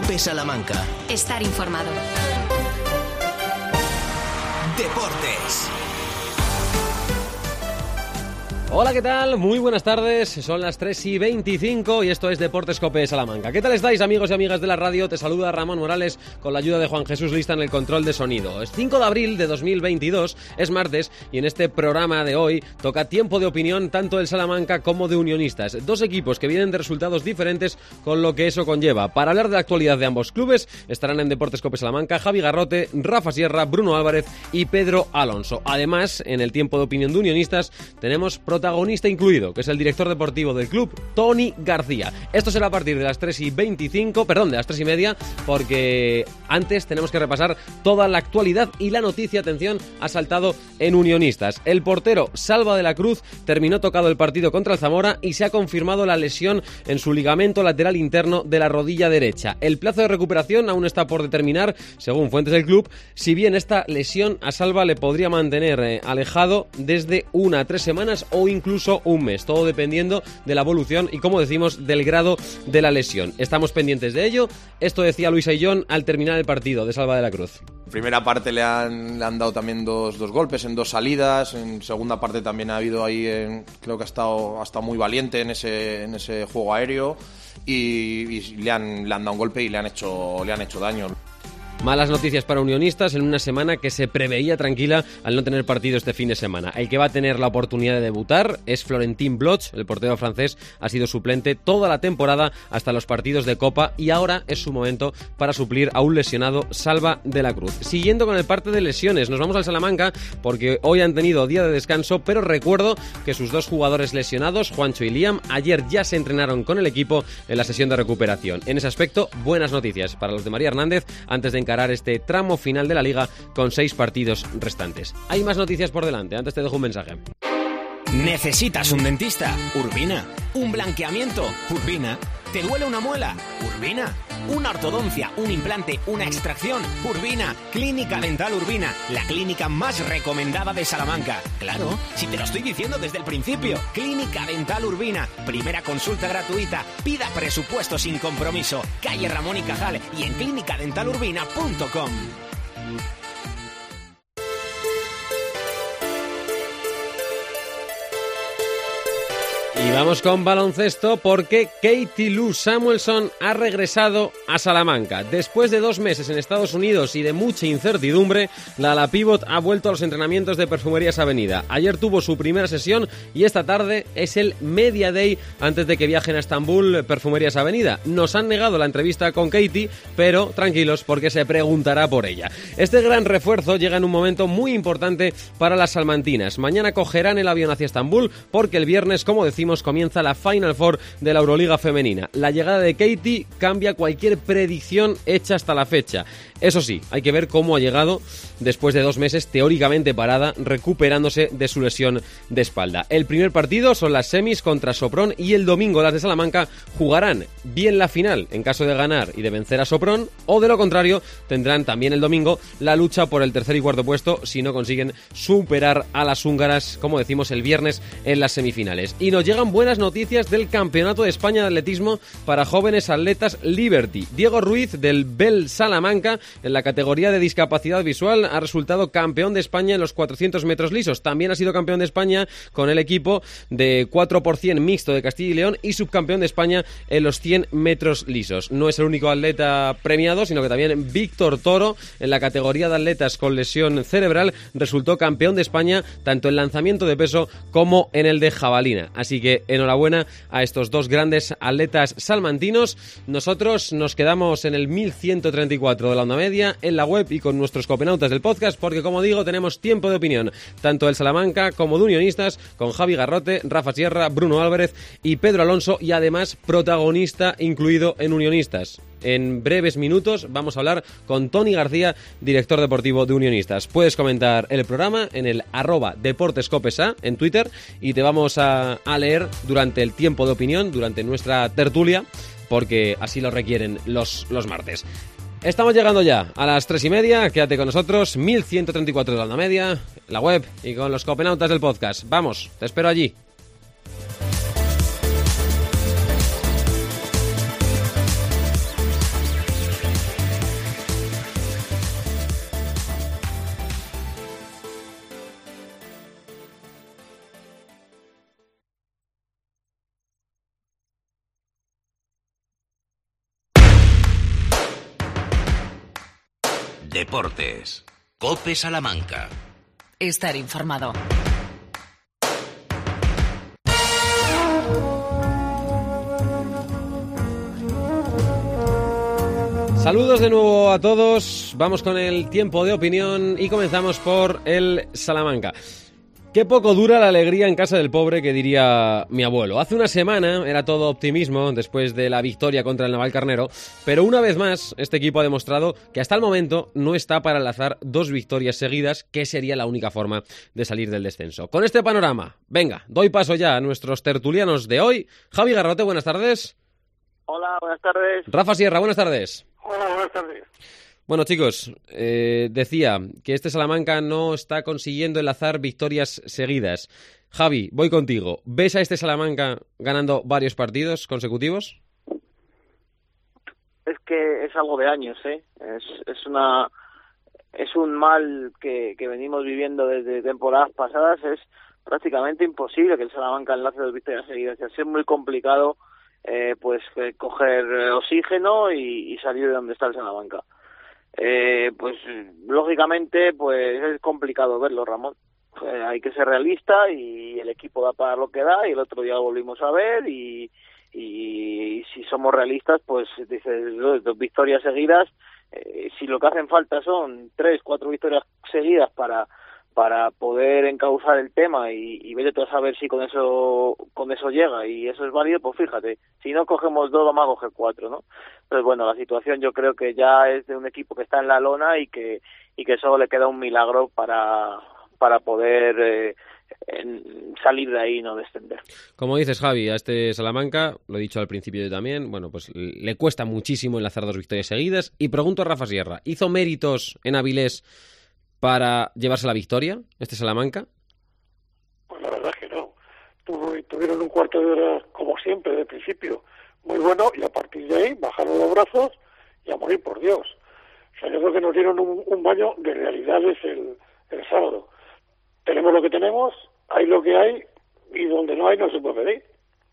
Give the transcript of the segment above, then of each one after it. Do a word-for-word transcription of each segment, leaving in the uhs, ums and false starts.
COPE Salamanca. Estar informado. Deportes. Hola, ¿qué tal? Muy buenas tardes, son las tres y veinticinco y esto es Deportes COPE Salamanca. ¿Qué tal estáis, amigos y amigas de la radio? Te saluda Ramón Morales con la ayuda de Juan Jesús Lista en el control de sonido. Es cinco de abril de dos mil veintidós, es martes, y en este programa de hoy toca tiempo de opinión tanto del Salamanca como de Unionistas. Dos equipos que vienen de resultados diferentes con lo que eso conlleva. Para hablar de la actualidad de ambos clubes estarán en Deportes COPE Salamanca Javi Garrote, Rafa Sierra, Bruno Álvarez y Pedro Alonso. Además, en el tiempo de opinión de Unionistas tenemos protagonista incluido, que es el director deportivo del club, Toni García. Esto será a partir de las tres y veinticinco, perdón, de las tres y media, porque antes tenemos que repasar toda la actualidad y la noticia, atención, ha saltado en Unionistas. El portero Salva de la Cruz terminó tocado el partido contra el Zamora y se ha confirmado la lesión en su ligamento lateral interno de la rodilla derecha. El plazo de recuperación aún está por determinar, según fuentes del club, si bien esta lesión a Salva le podría mantener eh, alejado desde una a tres semanas o incluso un mes, todo dependiendo de la evolución y, como decimos, del grado de la lesión. Estamos pendientes de ello. Esto decía Luis Ayllón al terminar el partido de Salva de la Cruz. En primera parte le han, le han dado también dos, dos golpes en dos salidas. En segunda parte también ha habido ahí, en, creo que ha estado, ha estado muy valiente en ese, en ese juego aéreo y, y le, han, le han dado un golpe y le han hecho, le han hecho daño. Malas noticias para Unionistas en una semana que se preveía tranquila al no tener partido este fin de semana. El que va a tener la oportunidad de debutar es Florentin Bloch, el portero francés, ha sido suplente toda la temporada hasta los partidos de Copa y ahora es su momento para suplir a un lesionado Salva de la Cruz. Siguiendo con el parte de lesiones, nos vamos al Salamanca porque hoy han tenido día de descanso, pero recuerdo que sus dos jugadores lesionados, Juancho y Liam, ayer ya se entrenaron con el equipo en la sesión de recuperación. En ese aspecto, buenas noticias para los de María Hernández antes de encarar este tramo final de la Liga con seis partidos restantes. Hay más noticias por delante, antes te dejo un mensaje. ¿Necesitas un dentista? Urbina. ¿Un blanqueamiento? Urbina. ¿Te duele una muela? Urbina. ¿Una ortodoncia, un implante, una extracción? Urbina. Clínica Dental Urbina, la clínica más recomendada de Salamanca. Claro, si te lo estoy diciendo desde el principio. Clínica Dental Urbina, primera consulta gratuita, pida presupuesto sin compromiso. Calle Ramón y Cajal y en clínica dental urbina punto com. Y vamos con baloncesto porque Katie Lou Samuelson ha regresado a Salamanca. Después de dos meses en Estados Unidos y de mucha incertidumbre, la ala pívot ha vuelto a los entrenamientos de Perfumerías Avenida. Ayer tuvo su primera sesión y esta tarde es el Media Day antes de que viajen a Estambul Perfumerías Avenida. Nos han negado la entrevista con Katie, pero tranquilos porque se preguntará por ella. Este gran refuerzo llega en un momento muy importante para las salmantinas. Mañana cogerán el avión hacia Estambul porque el viernes, como decimos, comienza la Final Four de la Euroliga femenina. La llegada de Katie cambia cualquier predicción hecha hasta la fecha. Eso sí, hay que ver cómo ha llegado después de dos meses teóricamente parada, recuperándose de su lesión de espalda. El primer partido son las semis contra Sopron y el domingo las de Salamanca jugarán bien la final en caso de ganar y de vencer a Sopron, o de lo contrario tendrán también el domingo la lucha por el tercer y cuarto puesto si no consiguen superar a las húngaras, como decimos, el viernes en las semifinales. Y nos llegan buenas noticias del Campeonato de España de Atletismo para jóvenes atletas Liberty. Diego Ruiz del Bell Salamanca, en la categoría de discapacidad visual, ha resultado campeón de España en los cuatrocientos metros lisos. También ha sido campeón de España con el equipo de cuatro por cien mixto de Castilla y León y subcampeón de España en los cien metros lisos. No es el único atleta premiado, sino que también Víctor Toro, en la categoría de atletas con lesión cerebral, resultó campeón de España tanto en lanzamiento de peso como en el de jabalina. Así que enhorabuena a estos dos grandes atletas salmantinos. Nosotros nos quedamos en el mil ciento treinta y cuatro de la onda media, en la web y con nuestros copenautas del podcast, porque, como digo, tenemos tiempo de opinión tanto del Salamanca como de Unionistas, con Javi Garrote, Rafa Sierra, Bruno Álvarez y Pedro Alonso, y además protagonista incluido en Unionistas. En breves minutos vamos a hablar con Toni García, director deportivo de Unionistas. Puedes comentar el programa en el arroba deportescopesa en Twitter y te vamos a, a leer durante el tiempo de opinión, durante nuestra tertulia, porque así lo requieren los, los martes. Estamos llegando ya a las tres y media, quédate con nosotros, mil ciento treinta y cuatro de la onda media, la web y con los copenautas del podcast. Vamos, te espero allí. Deportes. COPE Salamanca. Estar informado. Saludos de nuevo a todos, vamos con el tiempo de opinión y comenzamos por el Salamanca. Qué poco dura la alegría en casa del pobre, que diría mi abuelo. Hace una semana era todo optimismo después de la victoria contra el Navalcarnero, pero una vez más este equipo ha demostrado que hasta el momento no está para enlazar dos victorias seguidas, que sería la única forma de salir del descenso. Con este panorama, venga, doy paso ya a nuestros tertulianos de hoy. Javi Garrote, buenas tardes. Hola, buenas tardes. Rafa Sierra, buenas tardes. Hola, buenas tardes. Bueno, chicos, eh, decía que este Salamanca no está consiguiendo enlazar victorias seguidas. Javi, voy contigo. ¿Ves a este Salamanca ganando varios partidos consecutivos? Es que es algo de años, ¿eh? Es, es una es un mal que, que venimos viviendo desde temporadas pasadas. Es prácticamente imposible que el Salamanca enlace dos victorias seguidas. Es muy complicado, eh, pues, eh, coger oxígeno y, y salir de donde está el Salamanca. Eh, pues lógicamente pues es complicado verlo, Ramón. Eh, hay que ser realista y el equipo da para lo que da, y el otro día lo volvimos a ver y, y, y si somos realistas pues dices dos, dos victorias seguidas, eh, si lo que hacen falta son tres, cuatro victorias seguidas para para poder encauzar el tema y, y vete tú a saber si con eso con eso llega y eso es válido, pues fíjate, si no cogemos dos vamos a coger cuatro, ¿no? Entonces bueno, la situación yo creo que ya es de un equipo que está en la lona y que y que solo le queda un milagro para para poder eh, en, salir de ahí y no descender. Como dices, Javi, a este Salamanca, lo he dicho al principio yo también, bueno, pues le cuesta muchísimo enlazar dos victorias seguidas, y pregunto a Rafa Sierra, ¿hizo méritos en Avilés para llevarse la victoria, este Salamanca? Pues la verdad es que no. Tuv- tuvieron un cuarto de hora, como siempre, de principio, muy bueno, y a partir de ahí bajaron los brazos y a morir por Dios. O sea, yo creo que nos dieron un, un baño de realidades el, el sábado. Tenemos lo que tenemos, hay lo que hay, y donde no hay no se puede pedir.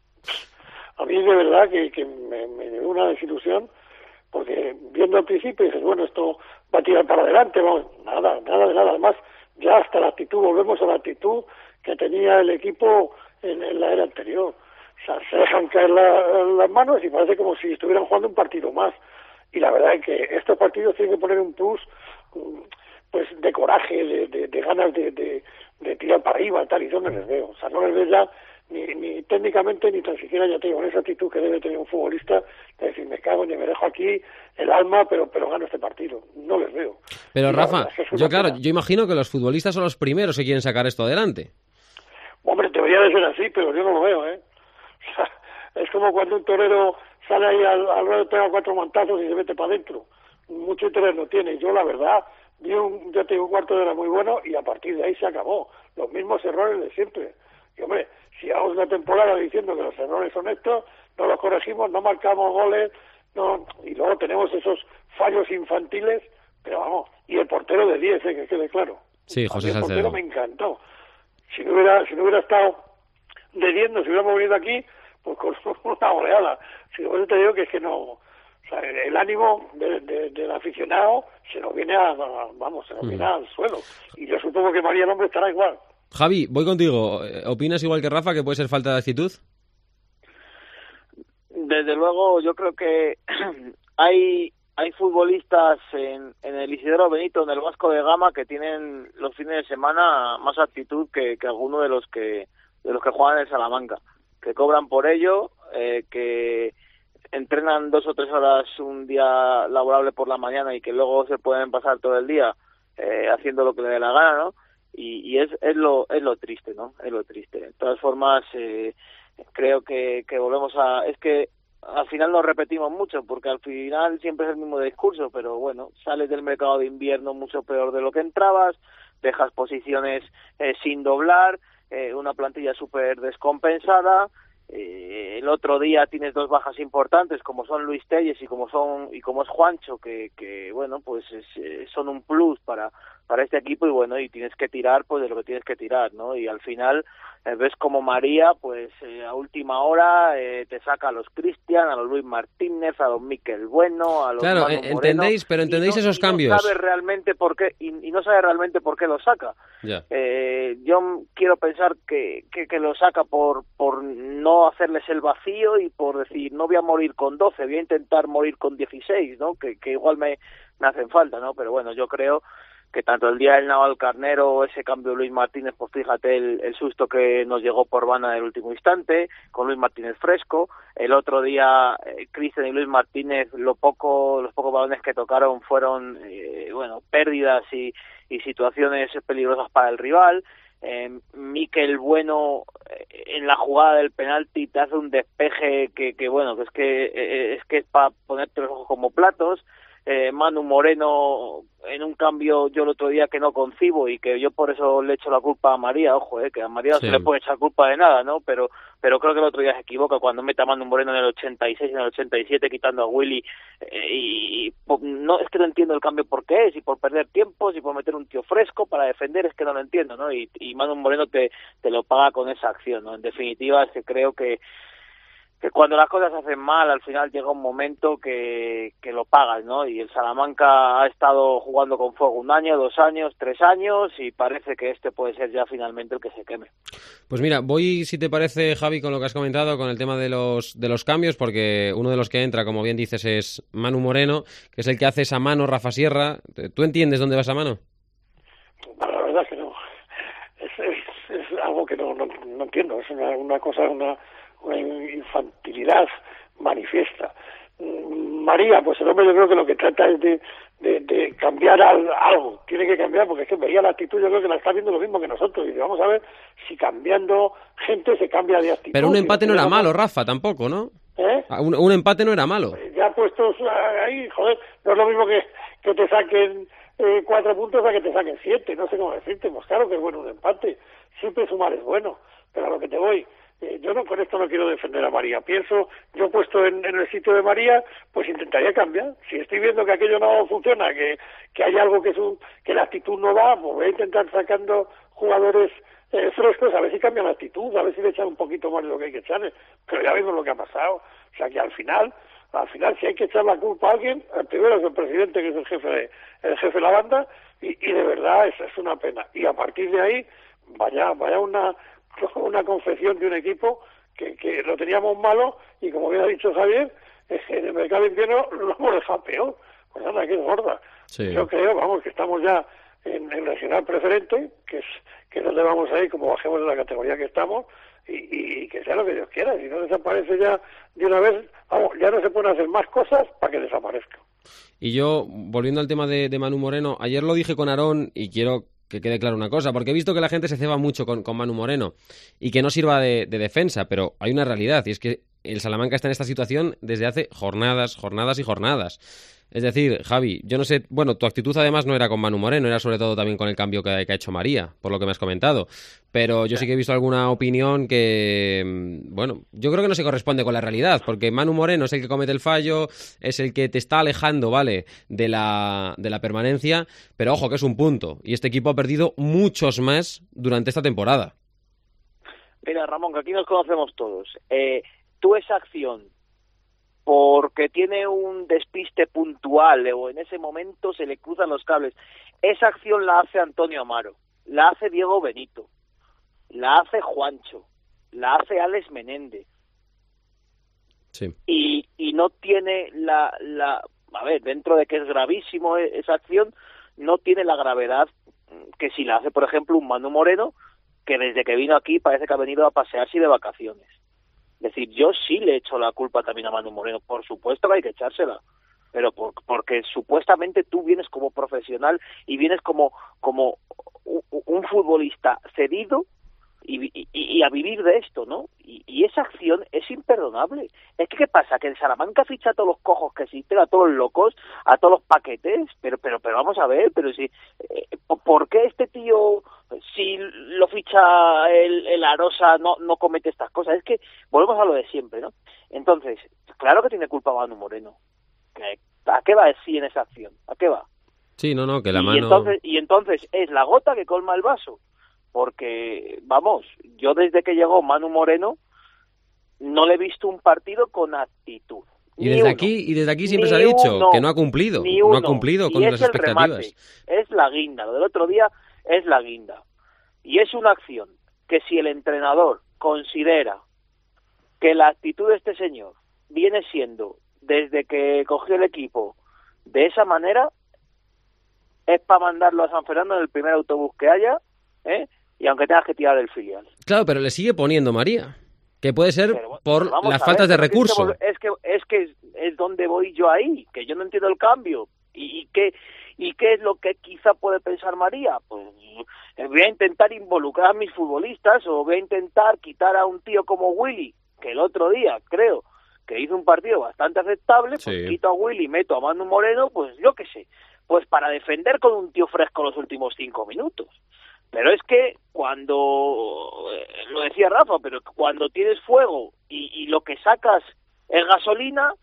A mí de verdad que, que me, me dio una desilusión, porque viendo al principio dices, bueno, esto va a tirar para adelante, vamos, nada, nada de nada. Además, ya hasta la actitud, volvemos a la actitud que tenía el equipo en, en la era anterior. O sea, se dejan caer la, las manos y parece como si estuvieran jugando un partido más. Y la verdad es que estos partidos tienen que poner un plus, pues, de coraje, de, de, de ganas de, de, de tirar para arriba, tal, y yo no les veo. O sea, no les veo ya Ni, ni técnicamente, ni tan siquiera, ya te digo, en esa actitud que debe tener un futbolista, de decir, me cago ni me dejo aquí el alma, pero pero gano este partido. No les veo. Pero Y Rafa, verdad, es yo claro, pena. yo imagino que los futbolistas son los primeros que quieren sacar esto adelante. Hombre, debería de ser así, pero yo no lo veo, ¿eh? O sea, es como cuando un torero sale ahí al, al ruedo, pega cuatro mantazos y se mete para adentro. Mucho interés no tiene. Yo, la verdad, vi un, ya te digo, un cuarto de hora muy bueno y a partir de ahí se acabó. Los mismos errores de siempre. Y, hombre, si llevamos una temporada diciendo que los errores son estos, no los corregimos, no marcamos goles, no, y luego tenemos esos fallos infantiles, pero vamos, y el portero de diez, ¿eh? Que quede claro. Sí, A José mí el Salcedo. portero me encantó. Si no hubiera, si no hubiera estado de diez, si hubiéramos venido aquí, pues con una goleada. Si no, te digo que es que no, o sea, el, el ánimo de, de, del aficionado se nos viene a, a- vamos, se nos viene al suelo. Y yo supongo que María Nombre estará igual. Javi, voy contigo. ¿Opinas igual que Rafa que puede ser falta de actitud? Desde luego, yo creo que hay hay futbolistas en, en el Isidoro Benito, en el Vasco de Gama, que tienen los fines de semana más actitud que, que alguno de los que de los que juegan en el Salamanca, que cobran por ello, eh, que entrenan dos o tres horas un día laborable por la mañana y que luego se pueden pasar todo el día eh, haciendo lo que le dé la gana, ¿no? Y, y es, es lo es lo triste, ¿no? Es lo triste. De todas formas, eh, creo que, que volvemos a... Es que al final nos repetimos mucho, porque al final siempre es el mismo discurso, pero bueno, sales del mercado de invierno mucho peor de lo que entrabas, dejas posiciones eh, sin doblar, eh, una plantilla súper descompensada, eh, el otro día tienes dos bajas importantes como son Luis Telles y como son y como es Juancho, que, que bueno, pues es, eh, son un plus para para este equipo, y bueno, y tienes que tirar pues de lo que tienes que tirar, ¿no? Y al final eh, ves como María, pues eh, a última hora eh, te saca a los Cristian, a los Luis Martínez, a los Miquel Bueno, a los Claro, Manu entendéis, Moreno, pero entendéis y no, esos y cambios. No sabe realmente por qué, y, y no sabe realmente por qué lo saca. Ya. Eh, yo quiero pensar que, que, que lo saca por, por no hacerles el vacío y por decir, no voy a morir con doce, voy a intentar morir con dieciséis, ¿no? Que, que igual me, me hacen falta, ¿no? Pero bueno, yo creo que tanto el día del Navalcarnero, ese cambio de Luis Martínez, pues fíjate el, el susto que nos llegó por Bana en el último instante, con Luis Martínez fresco. El otro día, eh, Cristian y Luis Martínez, lo poco, los pocos balones que tocaron fueron, eh, bueno, pérdidas y, y situaciones peligrosas para el rival. Eh, Miquel Bueno, eh, en la jugada del penalti, te hace un despeje que, que bueno, que es que eh, es que es para ponerte los ojos como platos. Eh, Manu Moreno en un cambio yo el otro día que no concibo, y que yo por eso le echo la culpa a María, ojo, eh, que a María Sí. no se le puede echar culpa de nada, ¿no? Pero pero creo que el otro día se equivoca cuando mete a Manu Moreno en el ochenta y seis, en el ochenta y siete, quitando a Willy, eh, y, y no, es que no entiendo el cambio por qué, si por perder tiempo, si por meter un tío fresco para defender, es que no lo entiendo, ¿no? Y, y Manu Moreno te, te lo paga con esa acción, ¿no? En definitiva, es que creo que que cuando las cosas se hacen mal, al final llega un momento que, que lo pagas, ¿no? Y el Salamanca ha estado jugando con fuego un año, dos años, tres años, y parece que este puede ser ya finalmente el que se queme. Pues mira, voy, si te parece, Javi, con lo que has comentado, con el tema de los de los cambios, porque uno de los que entra, como bien dices, es Manu Moreno, que es el que hace esa mano Rafa Sierra. ¿Tú entiendes dónde va esa mano? Bueno, la verdad es que no. Es, es, es algo que no, no, no entiendo. Es una, una cosa, una... una infantilidad manifiesta. María, pues el hombre yo creo que lo que trata es de, de, de cambiar al, algo, tiene que cambiar, porque es que veía la actitud, yo creo que la está viendo lo mismo que nosotros, y vamos a ver si cambiando gente se cambia de actitud. Pero un empate no era malo, malo, Rafa, tampoco, ¿no? ¿Eh? Un, un empate no era malo. Ya puestos ahí, joder, no es lo mismo que, que te saquen eh, cuatro puntos a que te saquen siete, no sé cómo decirte, pues claro que es bueno un empate, siempre sumar es bueno, pero a lo que te voy, Eh, yo no con esto no quiero defender a María. Pienso, yo puesto en, en el sitio de María, pues intentaría cambiar. Si estoy viendo que aquello no funciona, que, que hay algo que es un, que la actitud no va, pues voy a intentar sacando jugadores eh, frescos, a ver si cambian la actitud, a ver si le echan un poquito más de lo que hay que echarle. Pero ya vemos lo que ha pasado. O sea que al final, al final si hay que echar la culpa a alguien, el primero es el presidente, que es el jefe de, el jefe de la banda, y, y de verdad es, es una pena. Y a partir de ahí, vaya, vaya una una confección de un equipo que, que lo teníamos malo, y como bien ha dicho Javier, en el mercado de invierno lo hemos dejado peor. Pues anda, que es gorda. Sí. Yo creo, vamos, que estamos ya en, en regional preferente, que es que es donde vamos a ir como bajemos de la categoría que estamos, y, y, y que sea lo que Dios quiera. Si no desaparece ya de una vez, vamos, ya no se pueden hacer más cosas para que desaparezca. Y yo, volviendo al tema de, de Manu Moreno, ayer lo dije con Aarón y quiero que quede claro una cosa, porque he visto que la gente se ceba mucho con, con Manu Moreno y que no sirva de, de defensa, pero hay una realidad, y es que el Salamanca está en esta situación desde hace jornadas, jornadas y jornadas. Es decir, Javi, yo no sé, bueno, tu actitud además no era con Manu Moreno, era sobre todo también con el cambio que, que ha hecho María, por lo que me has comentado, pero yo sí que he visto alguna opinión que, bueno, yo creo que no se corresponde con la realidad, porque Manu Moreno es el que comete el fallo, es el que te está alejando, ¿vale?, de la, de la permanencia, pero ojo que es un punto, y este equipo ha perdido muchos más durante esta temporada. Mira, Ramón, que aquí nos conocemos todos. Eh, tú esa acción, porque tiene un despiste puntual o en ese momento se le cruzan los cables, esa acción la hace Antonio Amaro, la hace Diego Benito, la hace Juancho, la hace Alex Menéndez. Sí. Y, y no tiene la, la... A ver, dentro de que es gravísimo esa acción, no tiene la gravedad que si la hace, por ejemplo, un Manu Moreno, que desde que vino aquí parece que ha venido a pasearse de vacaciones. Es decir, yo sí le echo la culpa también a Manu Moreno, por supuesto que hay que echársela, pero por, porque supuestamente tú vienes como profesional y vienes como, como un, un futbolista cedido y, y, y a vivir de esto, ¿no? Y, y esa acción es imperdonable. Es que, ¿qué pasa? Que el Salamanca ficha a todos los cojos que existen, a todos los locos, a todos los paquetes, pero pero pero vamos a ver, pero si eh, ¿por qué este tío, si lo ficha el, el Arosa, no, no comete estas cosas? Es que volvemos a lo de siempre, ¿no? Entonces, claro que tiene culpa Manu Moreno. ¿A qué va sí en esa acción? ¿A qué va? Sí, no, no, que la y mano... Entonces, y entonces es la gota que colma el vaso, porque, vamos, yo desde que llegó Manu Moreno no le he visto un partido con actitud. Y desde uno, aquí y desde aquí siempre se ha ni dicho uno, que no ha cumplido, ni no uno. ha cumplido Y con es las el expectativas. remate, es la guinda, lo del otro día es la guinda. Y es una acción que si el entrenador considera que la actitud de este señor viene siendo, desde que cogió el equipo, de esa manera, es para mandarlo a San Fernando en el primer autobús que haya, ¿eh? Y aunque tengas que tirar del filial. Claro, pero le sigue poniendo María, que puede ser Pero, por pero vamos las a faltas ver, de pero recurso. Es que, es que es, es donde voy yo ahí, que yo no entiendo el cambio. ¿Y, y qué y qué es lo que quizá puede pensar María? Pues voy a intentar involucrar a mis futbolistas o voy a intentar quitar a un tío como Willy, que el otro día creo que hizo un partido bastante aceptable, pues Sí. quito a Willy, meto a Manu Moreno, pues yo qué sé, pues para defender con un tío fresco los últimos cinco minutos. Pero es que cuando, eh, lo decía Rafa, pero cuando tienes fuego y, y lo que sacas es gasolina,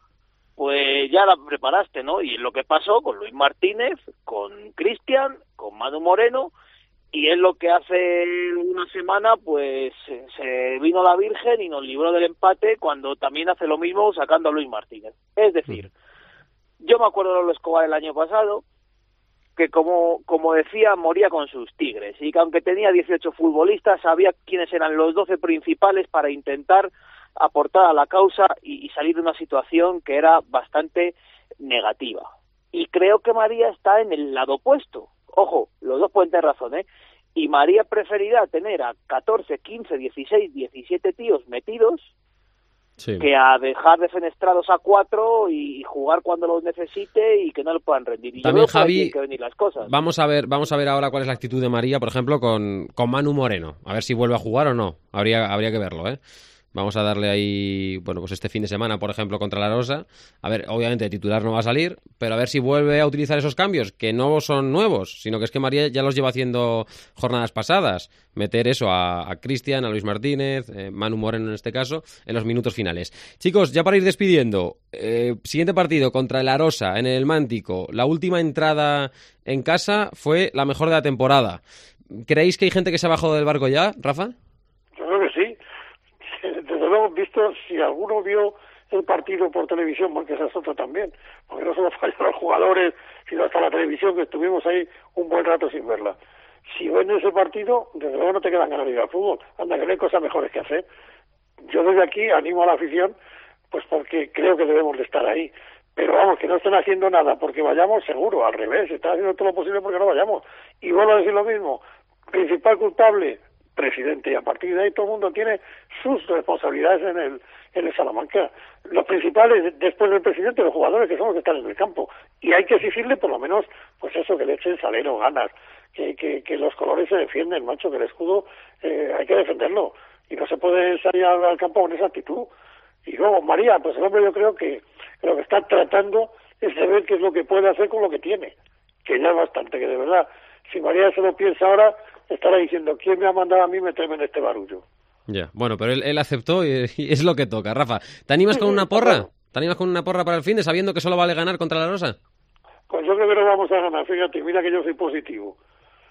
pues ya la preparaste, ¿no? Y es lo que pasó con Luis Martínez, con Cristian, con Manu Moreno, y es lo que hace una semana, pues se vino la Virgen y nos libró del empate cuando también hace lo mismo sacando a Luis Martínez. Es decir, yo me acuerdo de Lolo Escobar el año pasado, que como, como decía, moría con sus tigres, y que aunque tenía dieciocho futbolistas, sabía quiénes eran los doce principales para intentar aportar a la causa y, y salir de una situación que era bastante negativa. Y creo que María está en el lado opuesto. Ojo, los dos pueden tener razón, ¿eh? Y María preferirá tener a catorce, quince, dieciséis, diecisiete tíos metidos, Sí. que a dejar defenestrados a cuatro y jugar cuando los necesite y que no le puedan rendir. Y También, yo veo por ahí Javi, tienen que venir las cosas. Vamos a ver, vamos a ver ahora cuál es la actitud de María, por ejemplo, con, con Manu Moreno. A ver si vuelve a jugar o no. Habría, habría que verlo, ¿eh? Vamos a darle ahí, bueno, pues este fin de semana, por ejemplo, contra la Rosa. A ver, obviamente de titular no va a salir, pero a ver si vuelve a utilizar esos cambios, que no son nuevos, sino que es que María ya los lleva haciendo jornadas pasadas. Meter eso a, a Cristian, a Luis Martínez, eh, Manu Moreno en este caso, en los minutos finales. Chicos, ya para ir despidiendo, eh, siguiente partido contra el Arosa en el Mántico. La última entrada en casa fue la mejor de la temporada. ¿Creéis que hay gente que se ha bajado del barco ya, Rafa? Yo creo que sí. Desde luego, visto, si alguno vio el partido por televisión, porque esa es otra también, porque no solo fallan los jugadores, sino hasta la televisión, que estuvimos ahí un buen rato sin verla. Si ven ese partido, desde luego no te quedan ganas de ir al fútbol, anda que no hay cosas mejores que hacer. Yo desde aquí animo a la afición, pues porque creo que debemos de estar ahí. Pero vamos, que no estén haciendo nada porque vayamos, seguro, al revés, están haciendo todo lo posible porque no vayamos. Y vuelvo a decir lo mismo, principal culpable, presidente, y a partir de ahí todo el mundo tiene sus responsabilidades en el en el Salamanca. Los principales, después del presidente, los jugadores, que son los que están en el campo. Y hay que exigirle por lo menos, pues eso, que le echen salero, ganas, que, que, que los colores se defienden, macho, que el escudo eh, hay que defenderlo. Y no se puede salir al, al campo con esa actitud. Y luego, María, pues el hombre yo creo que lo que está tratando es de ver qué es lo que puede hacer con lo que tiene. Que ya es bastante, que de verdad, si María se lo piensa ahora, estará diciendo, ¿quién me ha mandado a mí meterme en este barullo? Ya, bueno, pero él, él aceptó y, y es lo que toca. Rafa, ¿te animas con una porra? ¿Te animas con una porra para el fin de sabiendo que solo vale ganar contra la Rosa? Pues yo creo que no vamos a ganar, fíjate, mira que yo soy positivo.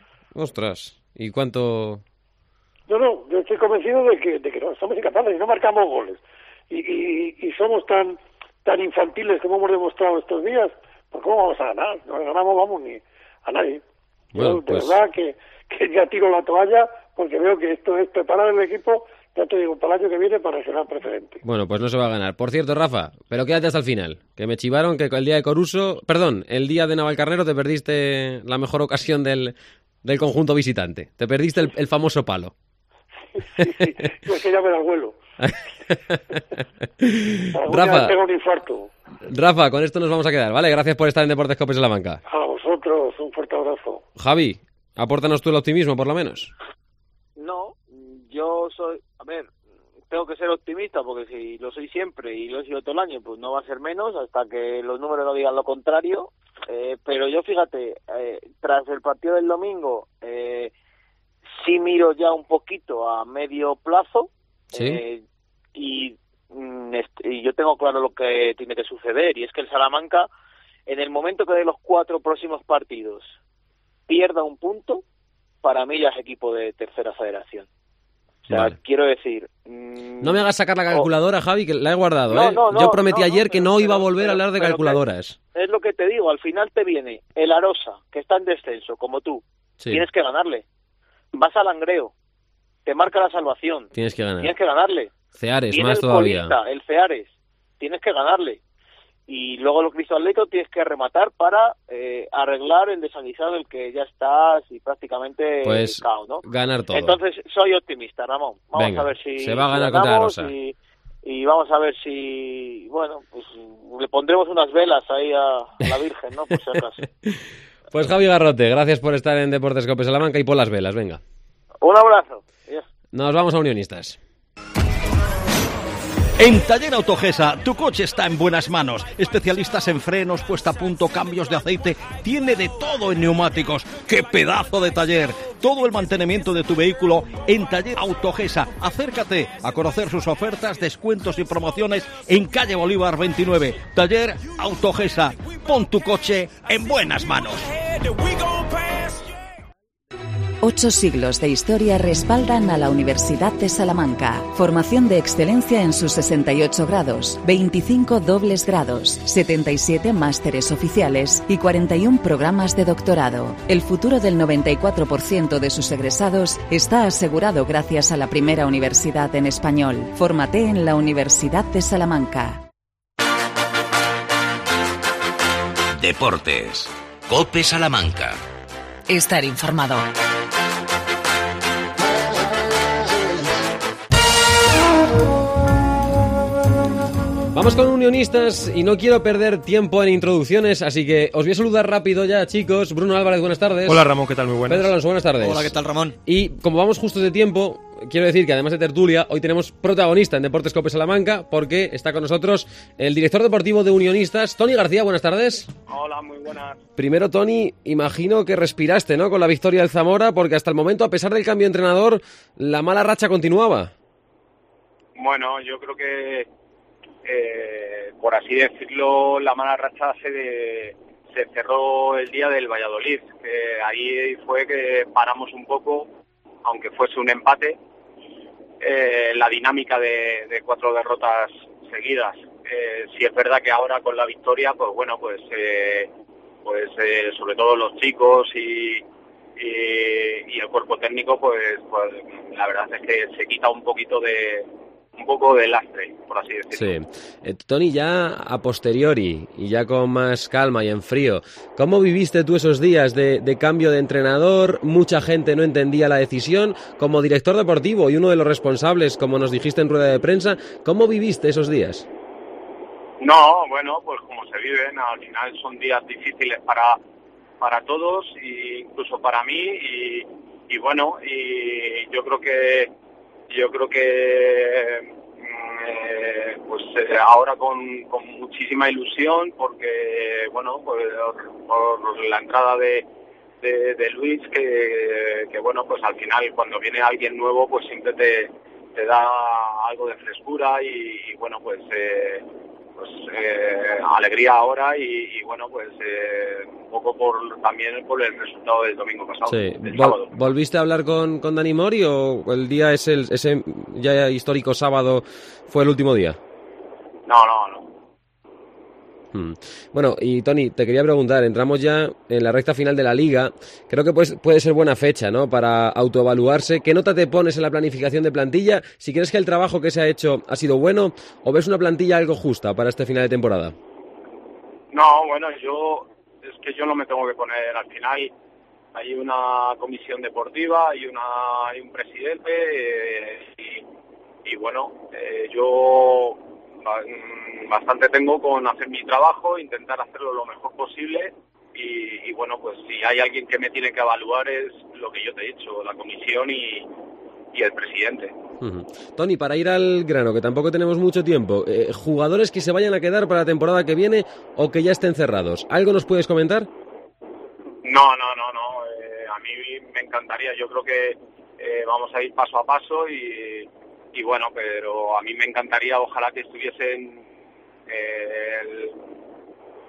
Ostras, ¿y cuánto...? No, no, yo estoy convencido de que, de que no somos incapaces y no marcamos goles. Y, y, y somos tan tan infantiles como hemos demostrado estos días, pues ¿cómo vamos a ganar? No ganamos, vamos, ni a nadie. Bueno, yo, de pues... verdad que, que ya tiro la toalla porque veo que esto es preparar el equipo, ya te digo, para el año que viene para ser preferente. Bueno, pues no se va a ganar. Por cierto, Rafa, pero quédate hasta el final, que me chivaron que el día de Coruso, perdón, el día de Navalcarnero te perdiste la mejor ocasión del, del conjunto visitante. Te perdiste el, el famoso palo. Sí, sí, yo es que ya me da el vuelo. Rafa, tengo un infarto. Rafa, con esto nos vamos a quedar, ¿vale? Gracias por estar en Deportes Cope Salamanca. A vosotros, un fuerte abrazo. Javi, apórtanos tú el optimismo, por lo menos. No, yo soy, a ver, tengo que ser optimista porque si lo soy siempre y lo he sido todo el año, pues no va a ser menos hasta que los números no digan lo contrario. Eh, pero yo, fíjate, eh, tras el partido del domingo, eh, sí miro ya un poquito a medio plazo. ¿Sí? Eh, y, mm, y yo tengo claro lo que tiene que suceder, y es que el Salamanca en el momento que de los cuatro próximos partidos pierda un punto, para mí ya es equipo de tercera federación. O sea, vale. quiero decir... Mmm, no me hagas sacar la calculadora, oh, Javi, que la he guardado, no, ¿eh? no, no, Yo prometí no, ayer no, que pero, no iba a pero, volver pero, a hablar de pero calculadoras. Que, es lo que te digo, al final te viene el Arosa, que está en descenso, como tú. Sí. Tienes que ganarle. Vas al Langreo, te marca la salvación. Tienes que ganar. Tienes que ganarle. Ceares, Viene más el todavía. Colista, el Ceares, tienes que ganarle. Y luego los Cristo Atlético tienes que rematar para eh, arreglar el desaguisado el que ya estás y prácticamente pues cao, ¿no? Ganar todo. Entonces soy optimista, Ramón. Vamos Venga, a ver si se va a ganar si contra la Rosa. Y, y vamos a ver si, bueno, pues le pondremos unas velas ahí a, a la Virgen, ¿no? Por si acaso. Pues Javi Garrote, gracias por estar en Deportes Cope Salamanca y por las velas, venga. Un abrazo. Yes. Nos vamos a Unionistas. En Taller Autogesa, tu coche está en buenas manos. Especialistas en frenos, puesta a punto, cambios de aceite. Tiene de todo en neumáticos. ¡Qué pedazo de taller! Todo el mantenimiento de tu vehículo en Taller Autogesa. Acércate a conocer sus ofertas, descuentos y promociones en calle Bolívar veintinueve. Taller Autogesa. Pon tu coche en buenas manos. Ocho siglos de historia respaldan a la Universidad de Salamanca. Formación de excelencia en sus sesenta y ocho grados, veinticinco dobles grados, setenta y siete másteres oficiales y cuarenta y uno programas de doctorado. El futuro del noventa y cuatro por ciento de sus egresados está asegurado gracias a la primera universidad en español. Fórmate en la Universidad de Salamanca. Deportes. Cope Salamanca. Estar informado. Vamos con Unionistas y no quiero perder tiempo en introducciones, así que os voy a saludar rápido ya, chicos. Bruno Álvarez, buenas tardes. Hola Ramón, ¿qué tal? Muy buenas. Pedro Alonso, buenas tardes. Hola, ¿qué tal Ramón? Y como vamos justos de tiempo, quiero decir que además de tertulia, hoy tenemos protagonista en Deportes Cope Salamanca, porque está con nosotros el director deportivo de Unionistas, Toni García, buenas tardes. Hola, muy buenas. Primero, Toni, imagino que respiraste, ¿no?, con la victoria del Zamora, porque hasta el momento, a pesar del cambio de entrenador, la mala racha continuaba. Bueno, yo creo que Eh, por así decirlo, la mala racha se, de, se cerró el día del Valladolid, que ahí fue que paramos un poco, aunque fuese un empate, eh, la dinámica de, de cuatro derrotas seguidas. Eh, si es verdad que ahora con la victoria, pues bueno, pues eh, pues eh, sobre todo los chicos y, y, y el cuerpo técnico, pues, pues la verdad es que se quita un poquito de un poco de lastre, por así decirlo. Sí. Eh, Toni, ya a posteriori y ya con más calma y en frío, ¿cómo viviste tú esos días de, de cambio de entrenador? Mucha gente no entendía la decisión. Como director deportivo y uno de los responsables, como nos dijiste en rueda de prensa, ¿cómo viviste esos días? No, bueno, pues como se viven, al final son días difíciles para para todos, e incluso para mí, y, y bueno, y yo creo que Yo creo que eh, pues eh, ahora con, con muchísima ilusión, porque bueno, pues, por, por la entrada de, de, de Luis, que, que bueno, pues al final cuando viene alguien nuevo, pues siempre te, te da algo de frescura y, y bueno, pues eh, pues eh, alegría ahora y, y bueno, pues eh, un poco por también por el resultado del domingo pasado, sí. del Vol- sábado. ¿Volviste a hablar con, con Dani Mori o el día ese, ese ya histórico sábado fue el último día? No, no, no. Hmm. Bueno, y Toni, te quería preguntar, entramos ya en la recta final de la Liga, creo que pues, puede ser buena fecha, ¿no?, para autoevaluarse. ¿Qué nota te pones en la planificación de plantilla? Si crees que el trabajo que se ha hecho ha sido bueno o ves una plantilla algo justa para este final de temporada. No, bueno, yo es que yo no me tengo que poner al final. Hay una comisión deportiva, hay una hay un presidente eh, y, y bueno, eh, yo bastante tengo con hacer mi trabajo, intentar hacerlo lo mejor posible y, y bueno, pues si hay alguien que me tiene que evaluar es lo que yo te he dicho, la comisión y, y el presidente. Uh-huh. Toni, para ir al grano, que tampoco tenemos mucho tiempo, eh, jugadores que se vayan a quedar para la temporada que viene o que ya estén cerrados, ¿algo nos puedes comentar? No, no, no, no, eh, a mí me encantaría, yo creo que eh, vamos a ir paso a paso y Y bueno, pero a mí me encantaría, ojalá que estuviesen eh, el,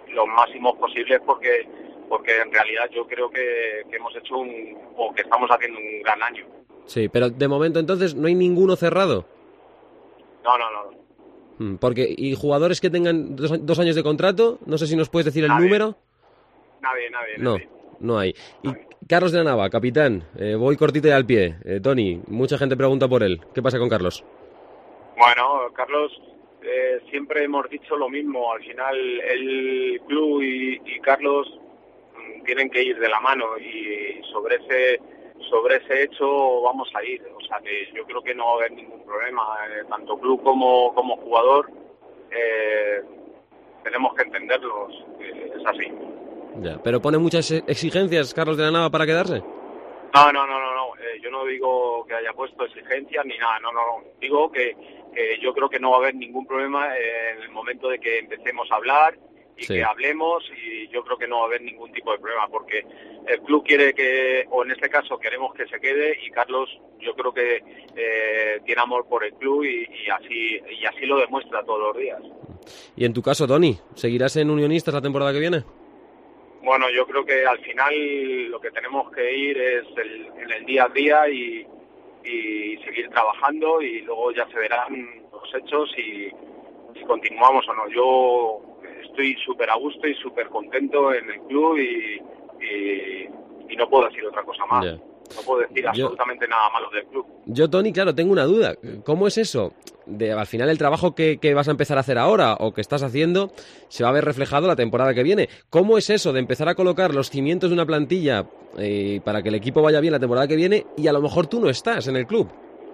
los máximos posibles porque porque en realidad yo creo que, que hemos hecho un o que estamos haciendo un gran año. Sí, pero de momento entonces no hay ninguno cerrado. No, no, no. Porque, ¿y jugadores que tengan dos, dos años de contrato? No sé si nos puedes decir el nadie. número. Nadie, nadie. No, nadie. no hay. Y Carlos de la Nava, capitán, eh, voy cortito y al pie. Eh, Tony, mucha gente pregunta por él. ¿Qué pasa con Carlos? Bueno, Carlos, eh, siempre hemos dicho lo mismo. Al final el club y, y Carlos mm, tienen que ir de la mano y sobre ese sobre ese hecho vamos a ir. O sea que yo creo que no va a haber ningún problema. Eh, tanto club como, como jugador eh, tenemos que entenderlos. Eh, es así. Ya, pero pone muchas exigencias Carlos de la Nava para quedarse. No, no, no, no, no. Eh, yo no digo que haya puesto exigencias ni nada, no, no, no. Digo que, que yo creo que no va a haber ningún problema en el momento de que empecemos a hablar y sí. que hablemos, y yo creo que no va a haber ningún tipo de problema porque el club quiere que, o en este caso queremos que se quede, y Carlos yo creo que eh, tiene amor por el club y, y así y así lo demuestra todos los días. Y en tu caso, Tony, ¿seguirás en Unionistas la temporada que viene? Bueno, yo creo que al final lo que tenemos que ir es el, en el día a día y, y seguir trabajando, y luego ya se verán los hechos y si continuamos o no. Yo estoy súper a gusto y súper contento en el club y, y, y no puedo decir otra cosa más. Yeah. No puedo decir yo, absolutamente nada malo del club. Yo, Tony, claro, tengo una duda. ¿Cómo es eso? De, al final el trabajo que, que vas a empezar a hacer ahora o que estás haciendo se va a ver reflejado la temporada que viene. ¿Cómo es eso de empezar a colocar los cimientos de una plantilla eh, para que el equipo vaya bien la temporada que viene y a lo mejor tú no estás en el club?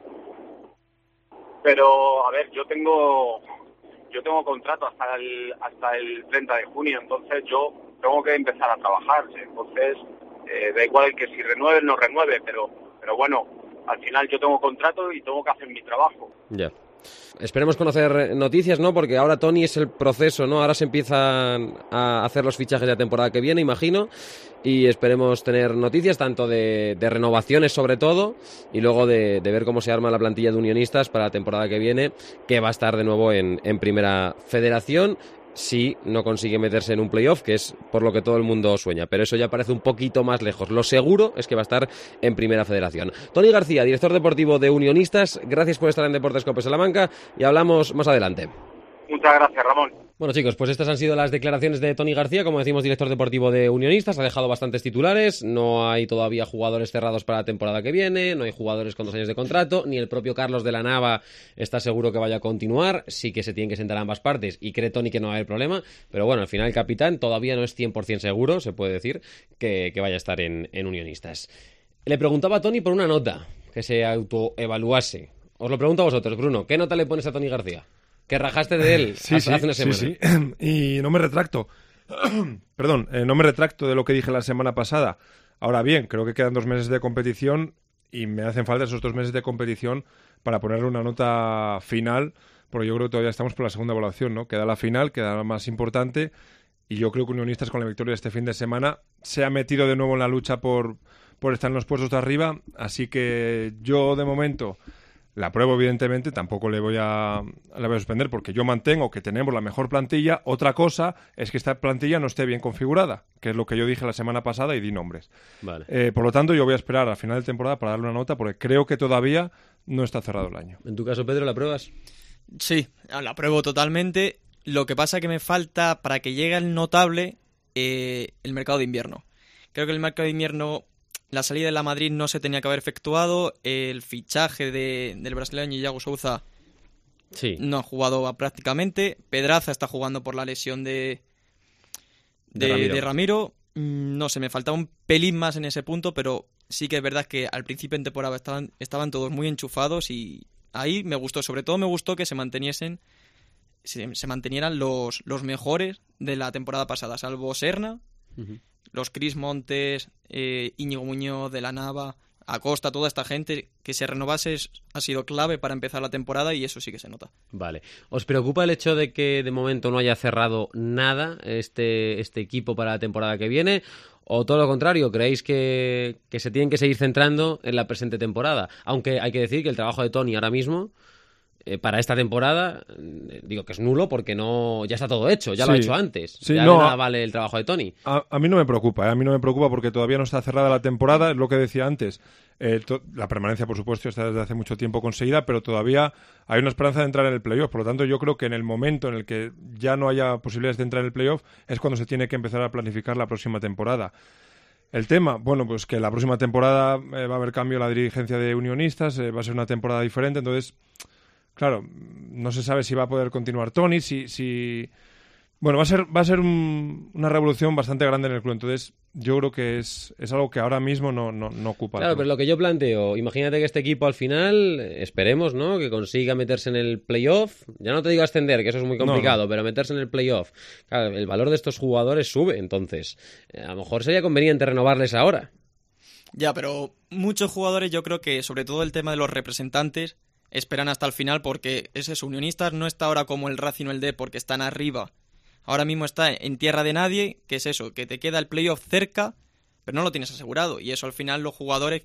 Pero, a ver, yo tengo yo tengo contrato hasta el hasta el treinta de junio, entonces yo tengo que empezar a trabajar. Entonces, eh, da igual el que si renueve no renueve, pero pero bueno, al final yo tengo contrato y tengo que hacer mi trabajo. Ya. Esperemos conocer noticias, ¿no? Porque ahora, Tony, es el proceso, ¿no? Ahora se empiezan a hacer los fichajes de la temporada que viene, imagino, y esperemos tener noticias tanto de, de renovaciones sobre todo y luego de, de ver cómo se arma la plantilla de Unionistas para la temporada que viene, que va a estar de nuevo en, en Primera Federación, si no consigue meterse en un playoff, que es por lo que todo el mundo sueña, pero eso ya parece un poquito más lejos. Lo seguro es que va a estar en Primera Federación. Tony García, director deportivo de Unionistas, gracias por estar en Deportes Cope Salamanca y hablamos más adelante. Muchas gracias, Ramón. Bueno, chicos, pues estas han sido las declaraciones de Tony García, como decimos, director deportivo de Unionistas. Ha dejado bastantes titulares, no hay todavía jugadores cerrados para la temporada que viene, no hay jugadores con dos años de contrato, ni el propio Carlos de la Nava está seguro que vaya a continuar. Sí que se tienen que sentar ambas partes y cree Tony que no va a haber problema, pero bueno, al final el capitán todavía no es cien por ciento seguro, se puede decir, que, que vaya a estar en, en Unionistas. Le preguntaba a Tony por una nota, que se autoevaluase. Os lo pregunto a vosotros, Bruno, ¿qué nota le pones a Tony García? Que rajaste de él sí, hace, sí, hace una semana. Sí, sí. Y no me retracto. Perdón, eh, no me retracto de lo que dije la semana pasada. Ahora bien, creo que quedan dos meses de competición y me hacen falta esos dos meses de competición para ponerle una nota final, porque yo creo que todavía estamos por la segunda evaluación, ¿no? Queda la final, queda la más importante, y yo creo que Unionistas con la victoria de este fin de semana se ha metido de nuevo en la lucha por, por estar en los puestos de arriba, así que yo de momento la apruebo, evidentemente, tampoco le voy a le voy a suspender porque yo mantengo que tenemos la mejor plantilla. Otra cosa es que esta plantilla no esté bien configurada, que es lo que yo dije la semana pasada y di nombres. Vale. Eh, por lo tanto, yo voy a esperar al final de temporada para darle una nota porque creo que todavía no está cerrado el año. ¿En tu caso, Pedro, la apruebas? Sí, la apruebo totalmente. Lo que pasa es que me falta, para que llegue el notable, eh, el mercado de invierno. Creo que el mercado de invierno, la salida de la Madrid no se tenía que haber efectuado, el fichaje de, del brasileño Iago Souza sí. no ha jugado prácticamente, Pedraza está jugando por la lesión de, de, de, Ramiro. de Ramiro, no sé, me faltaba un pelín más en ese punto, pero sí que es verdad que al principio en temporada estaban, estaban todos muy enchufados y ahí me gustó, sobre todo me gustó que se manteniesen se, se mantenieran los, los mejores de la temporada pasada, salvo Serna, uh-huh. los Cris Montes, eh, Íñigo Muñoz, De la Nava, Acosta, toda esta gente, que se renovase es, ha sido clave para empezar la temporada y eso sí que se nota. Vale. ¿Os preocupa el hecho de que de momento no haya cerrado nada este, este equipo para la temporada que viene? ¿O todo lo contrario, creéis que, que se tienen que seguir centrando en la presente temporada? Aunque hay que decir que el trabajo de Tony ahora mismo eh, para esta temporada, eh, digo que es nulo porque no ya está todo hecho, ya sí. lo ha hecho antes. Sí, ya no, de nada a, vale el trabajo de Tony. A, a mí no me preocupa, ¿eh? a mí no me preocupa porque todavía no está cerrada la temporada, es lo que decía antes. Eh, to, la permanencia, por supuesto, está desde hace mucho tiempo conseguida, pero todavía hay una esperanza de entrar en el playoff. Por lo tanto, yo creo que en el momento en el que ya no haya posibilidades de entrar en el playoff es cuando se tiene que empezar a planificar la próxima temporada. El tema, bueno, pues que la próxima temporada eh, va a haber cambio en la dirigencia de Unionistas, eh, va a ser una temporada diferente, entonces, claro, no se sabe si va a poder continuar Tony, si... si... Bueno, va a ser va a ser un, una revolución bastante grande en el club, entonces yo creo que es, es algo que ahora mismo no, no, no ocupa. Claro, pero lo que yo planteo, imagínate que este equipo al final, esperemos, ¿no?, que consiga meterse en el playoff, ya no te digo ascender, que eso es muy complicado, no, no. pero meterse en el playoff. Claro, el valor de estos jugadores sube, entonces a lo mejor sería conveniente renovarles ahora. Ya, pero muchos jugadores, yo creo que sobre todo el tema de los representantes, esperan hasta el final porque es eso, Unionistas no está ahora como el Racing o el D porque están arriba. Ahora mismo está en tierra de nadie, que es eso, que te queda el playoff cerca, pero no lo tienes asegurado. Y eso al final los jugadores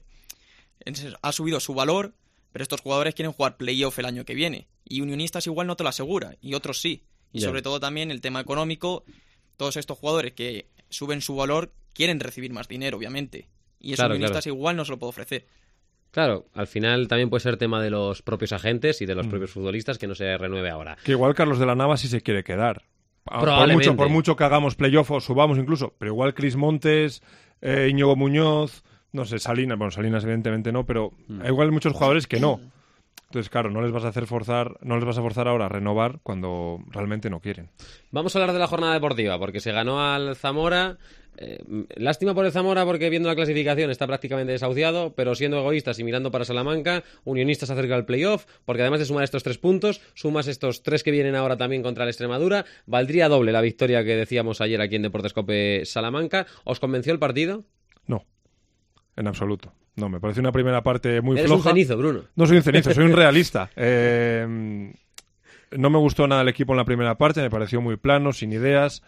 ha subido su valor, pero estos jugadores quieren jugar playoff el año que viene. Y Unionistas igual no te lo asegura, y otros sí. Y yeah. sobre todo también el tema económico, todos estos jugadores que suben su valor quieren recibir más dinero, obviamente. Y eso claro, Unionistas claro. igual no se lo puede ofrecer. Claro, al final también puede ser tema de los propios agentes y de los mm. propios futbolistas que no se renueve ahora. Que igual Carlos de la Nava sí se quiere quedar. Por mucho, por mucho que hagamos playoff o subamos incluso, pero igual Cris Montes, eh, Íñigo Muñoz, no sé, Salinas, bueno, Salinas evidentemente no, pero mm. igual hay muchos jugadores que no. Entonces, claro, no les vas a hacer forzar, no les vas a forzar ahora a renovar cuando realmente no quieren. Vamos a hablar de la jornada deportiva, porque se ganó al Zamora. Eh, lástima por el Zamora porque viendo la clasificación está prácticamente desahuciado, pero siendo egoístas y mirando para Salamanca, Unionistas acerca al playoff, porque además de sumar estos tres puntos, sumas estos tres que vienen ahora también contra el Extremadura, valdría doble la victoria que decíamos ayer aquí en Deportes Cope Salamanca. ¿Os convenció el partido? No, en absoluto. No, me parece una primera parte muy Eres floja. Eres un cenizo, Bruno. No soy un cenizo, soy un realista. Eh, no me gustó nada el equipo en la primera parte, me pareció muy plano, sin ideas.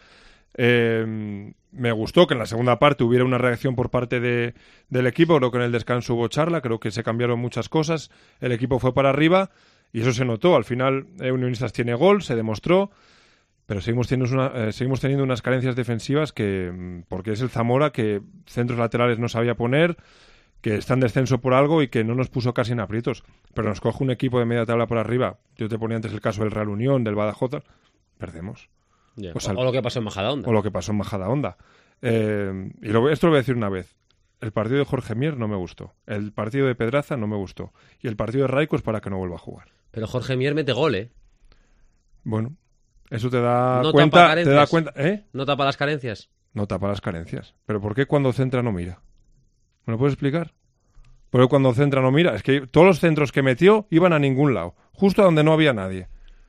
Eh, me gustó que en la segunda parte hubiera una reacción por parte de, del equipo. Creo que en el descanso hubo charla, creo que se cambiaron muchas cosas. El equipo fue para arriba y eso se notó. Al final, eh, Unionistas tiene gol, se demostró. Pero seguimos teniendo, una, eh, seguimos teniendo unas carencias defensivas que, porque es el Zamora que centros laterales no sabía poner, que está en descenso por algo y que no nos puso casi en aprietos. Pero nos coge un equipo de media tabla por arriba. Yo te ponía antes el caso del Real Unión, del Badajoz. Perdemos. Yeah. Pues al... O lo que pasó en Majadahonda. O lo que pasó en Majadahonda. Eh, y lo, esto lo voy a decir una vez. El partido de Jorge Mier no me gustó. El partido de Pedraza no me gustó. Y el partido de Raico es para que no vuelva a jugar. Pero Jorge Mier mete gol, ¿eh? Bueno, eso te da no cuenta... Tapa te da cuenta ¿eh? ¿No tapa las carencias? No tapa las carencias. ¿Pero por qué cuando centra no mira? ¿Me lo puedes explicar? Porque cuando centra no mira. Es que todos los centros que metió iban a ningún lado. Justo a donde no había nadie.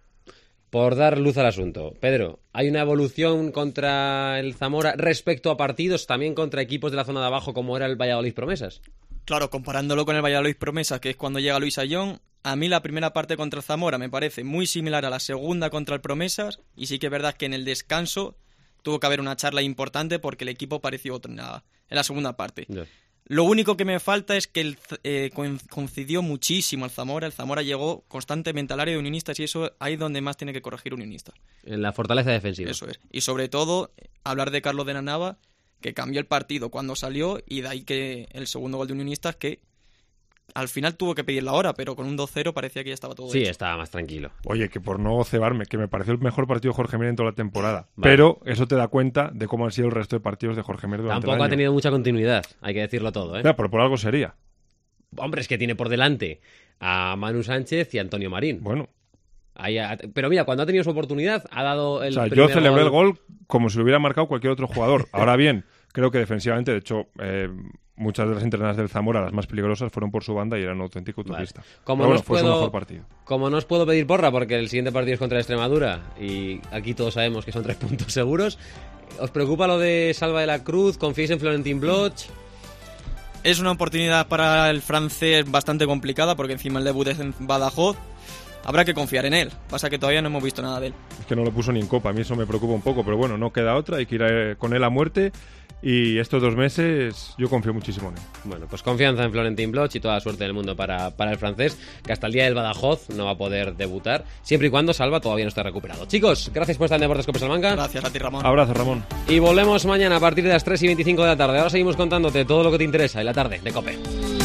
Por dar luz al asunto. Pedro, ¿hay una evolución contra el Zamora respecto a partidos, también contra equipos de la zona de abajo como era el Valladolid Promesas? Claro, comparándolo con el Valladolid Promesas, que es cuando llega Luis Ayón, a mí la primera parte contra el Zamora me parece muy similar a la segunda contra el Promesas, y sí que es verdad que en el descanso tuvo que haber una charla importante porque el equipo pareció otro en la, en la segunda parte. Yeah. Lo único que me falta es que el, eh, coincidió muchísimo el Zamora. El Zamora llegó constantemente al área de Unionistas y eso ahí es donde más tiene que corregir Unionistas. En la fortaleza defensiva. Eso es. Y sobre todo, hablar de Carlos de la Nava, que cambió el partido cuando salió y de ahí que el segundo gol de Unionistas que al final tuvo que pedir la hora, pero con un dos cero parecía que ya estaba todo sí, hecho. Sí, estaba más tranquilo. Oye, que por no cebarme, que me pareció el mejor partido de Jorge Mier en toda la temporada. Vale. Pero eso te da cuenta de cómo han sido el resto de partidos de Jorge Mier durante Tampoco el año. ha tenido mucha continuidad, hay que decirlo todo, ¿eh? Ya, pero por algo sería. Hombre, es que tiene por delante a Manu Sánchez y a Antonio Marín. Bueno. Ahí ha... Pero mira, cuando ha tenido su oportunidad, ha dado el O sea, primer yo celebré gol... el gol como si lo hubiera marcado cualquier otro jugador. Ahora bien, creo que defensivamente, de hecho... Eh, muchas de las entrenadas del Zamora, las más peligrosas, fueron por su banda y eran un auténtico autopista. Vale. Como, bueno, no fue puedo, su mejor partido. Como no os puedo pedir porra, porque el siguiente partido es contra Extremadura y aquí todos sabemos que son tres puntos seguros, ¿os preocupa lo de Salva de la Cruz? ¿Confiáis en Florentín Bloch? Es una oportunidad para el francés bastante complicada porque encima el debut es en Badajoz. habrá que confiar en él. Pasa que todavía no hemos visto nada de él. Es que no lo puso ni en Copa, a mí eso me preocupa un poco, pero bueno, no queda otra, hay que ir a, con él a muerte. Y estos dos meses yo confío muchísimo en él. Bueno, pues confianza en Florentin Bloch y toda la suerte del mundo para, para el francés, que hasta el día del Badajoz no va a poder debutar, siempre y cuando Salva todavía no esté recuperado. Chicos, gracias por estar en Deportes Cope Salamanca. Gracias a ti, Ramón. Abrazo, Ramón. Y volvemos mañana a partir de las tres y veinticinco de la tarde. Ahora seguimos contándote todo lo que te interesa en la tarde de Cope.